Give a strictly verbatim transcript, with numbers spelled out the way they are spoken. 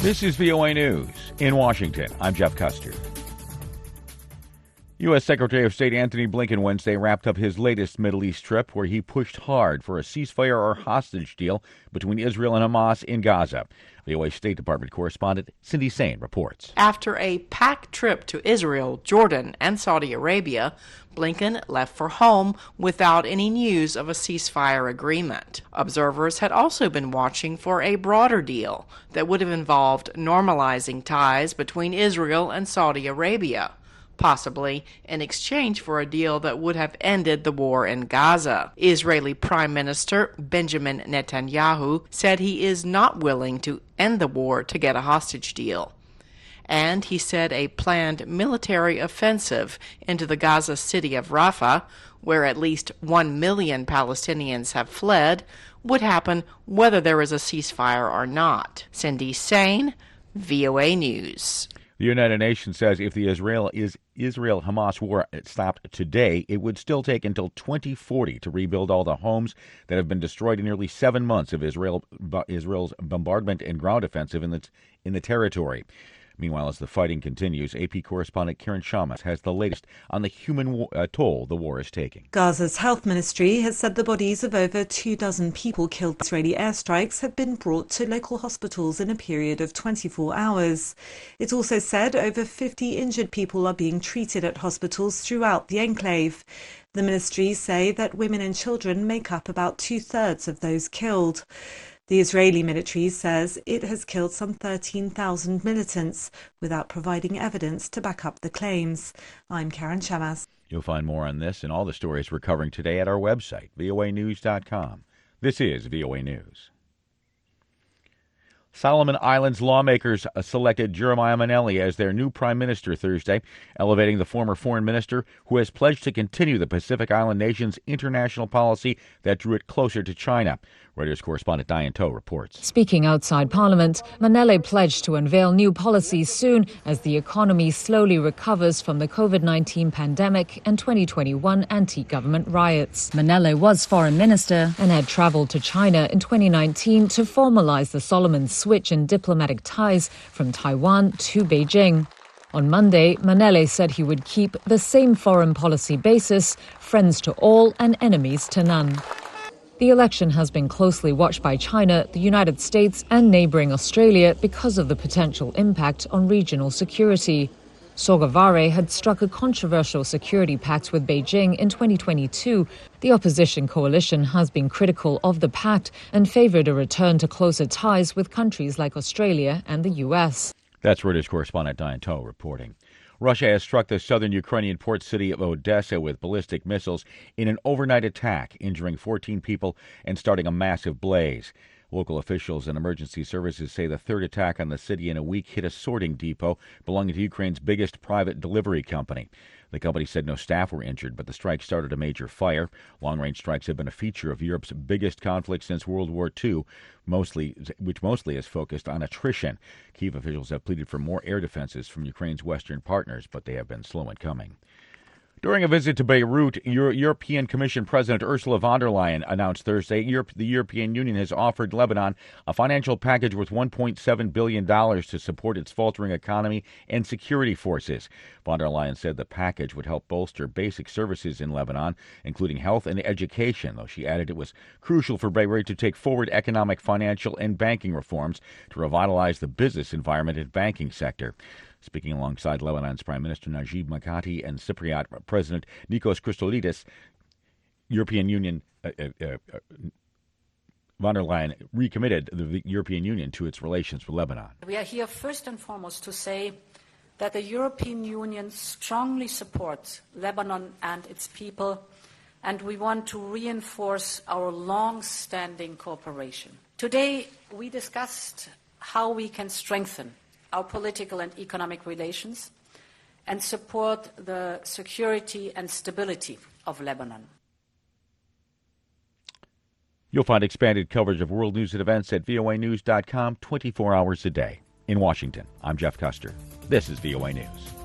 This is V O A News. In Washington, I'm Jeff Custer. U S. Secretary of State Antony Blinken Wednesday wrapped up his latest Middle East trip, where he pushed hard for a ceasefire or hostage deal between Israel and Hamas in Gaza. V O A State Department correspondent Cindy Sain reports. After a packed trip to Israel, Jordan, and Saudi Arabia, Blinken left for home without any news of a ceasefire agreement. Observers had also been watching for a broader deal that would have involved normalizing ties between Israel and Saudi Arabia, possibly in exchange for a deal that would have ended the war in Gaza. Israeli Prime Minister Benjamin Netanyahu said he is not willing to end the war to get a hostage deal. And he said a planned military offensive into the Gaza city of Rafah, where at least one million Palestinians have fled, would happen whether there is a ceasefire or not. Cindy Sain, V O A News. The United Nations says if the Israel is Israel-Hamas war stopped today, it would still take until twenty forty to rebuild all the homes that have been destroyed in nearly seven months of Israel Israel's bombardment and ground offensive in the in the territory. Meanwhile, as the fighting continues, A P correspondent Karen Shamas has the latest on the human war, uh, toll the war is taking. Gaza's health ministry has said the bodies of over two dozen people killed by Israeli airstrikes have been brought to local hospitals in a period of twenty-four hours. It also said over fifty injured people are being treated at hospitals throughout the enclave. The ministries say that women and children make up about two-thirds of those killed. The Israeli military says it has killed some thirteen thousand militants without providing evidence to back up the claims. I'm Karen Shamas. You'll find more on this and all the stories we're covering today at our website, V O A news dot com. This is V O A News. Solomon Islands lawmakers selected Jeremiah Manelli as their new prime minister Thursday, elevating the former foreign minister who has pledged to continue the Pacific Island nation's international policy that drew it closer to China. Reuters correspondent Diane Toh reports. Speaking outside Parliament, Manelli pledged to unveil new policies soon as the economy slowly recovers from the COVID nineteen pandemic and twenty twenty-one anti-government riots. Manelli was foreign minister and had travelled to China in twenty nineteen to formalise the Solomon switch in diplomatic ties from Taiwan to Beijing. On Monday, Manelli said he would keep the same foreign policy basis, friends to all and enemies to none. The election has been closely watched by China, the United States and neighbouring Australia because of the potential impact on regional security. Sogavare had struck a controversial security pact with Beijing in twenty twenty-two. The opposition coalition has been critical of the pact and favoured a return to closer ties with countries like Australia and the U S. That's Reuters correspondent Diane Toh reporting. Russia has struck the southern Ukrainian port city of Odessa with ballistic missiles in an overnight attack, injuring fourteen people and starting a massive blaze. Local officials and emergency services say the third attack on the city in a week hit a sorting depot belonging to Ukraine's biggest private delivery company. The company said no staff were injured, but the strike started a major fire. Long-range strikes have been a feature of Europe's biggest conflict since World War Two, mostly, which mostly is focused on attrition. Kyiv officials have pleaded for more air defenses from Ukraine's Western partners, but they have been slow in coming. During a visit to Beirut, Euro- European Commission President Ursula von der Leyen announced Thursday Europe, the European Union has offered Lebanon a financial package worth one point seven billion dollars to support its faltering economy and security forces. Von der Leyen said the package would help bolster basic services in Lebanon, including health and education, though she added it was crucial for Beirut to take forward economic, financial, and banking reforms to revitalize the business environment and banking sector. Speaking alongside Lebanon's Prime Minister Najib Mikati and Cypriot President Nikos Christodoulidis, European Union uh, uh, uh, von der Leyen recommitted the European Union to its relations with Lebanon. We are here first and foremost to say that the European Union strongly supports Lebanon and its people, and we want to reinforce our long-standing cooperation. Today, we discussed how we can strengthen our political and economic relations and support the security and stability of Lebanon. You'll find expanded coverage of world news and events at V O A news dot com twenty-four hours a day. In Washington, I'm Jeff Custer. This is V O A News.